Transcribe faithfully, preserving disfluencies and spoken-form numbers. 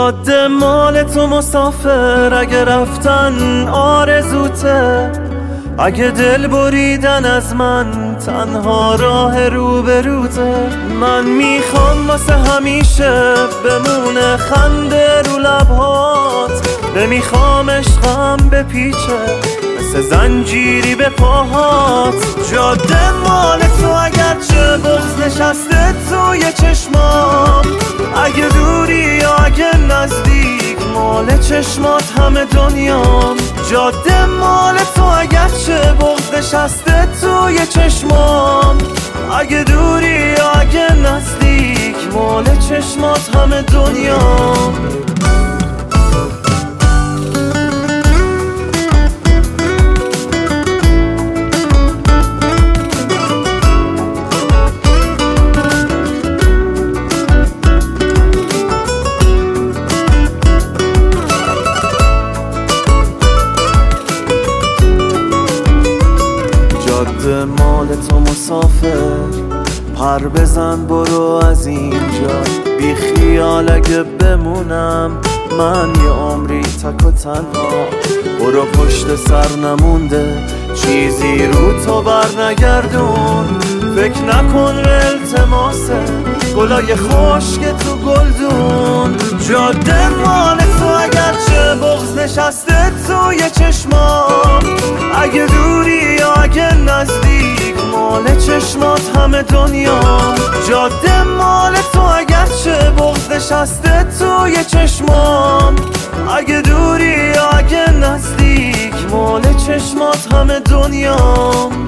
جاده مال تو مسافر، اگه رفتن آرزوته، اگه دل بریدن از من تنها راه روبروته. من میخوام واسه همیشه بمونه خنده رو لبهات، نمیخوام عشقم بپیچه مثل زنجیری به پاهات. جاده مال تو اگرچه بغض نشسته توی چشمام، اگه دوری یا اگه نزدیک مال چشمات همه دنیام. جاده مال تو اگرچه بغض نشسته توی چشمام، اگه دوری یا اگه نزدیک مال چشمات همه دنیام. جاده مال تو مسافر، پر بزن برو از اینجا، بی خیال اگه بمونم من یه عمری تک و تنها. برو پشت سر نمونده چیزی رو تو بر نگردون، فکر نکن به التماسه گلای خشک تو گلدون. جاده مال تو اگرچه بغض نشسته توی چشمام، اگه دوری یا اگه نزدیک مال چشمات همه دنیام. جاده مال تو اگرچه بغض نشسته توی چشمام، اگه دوری یا اگه نزدیک مال چشمات همه دنیام.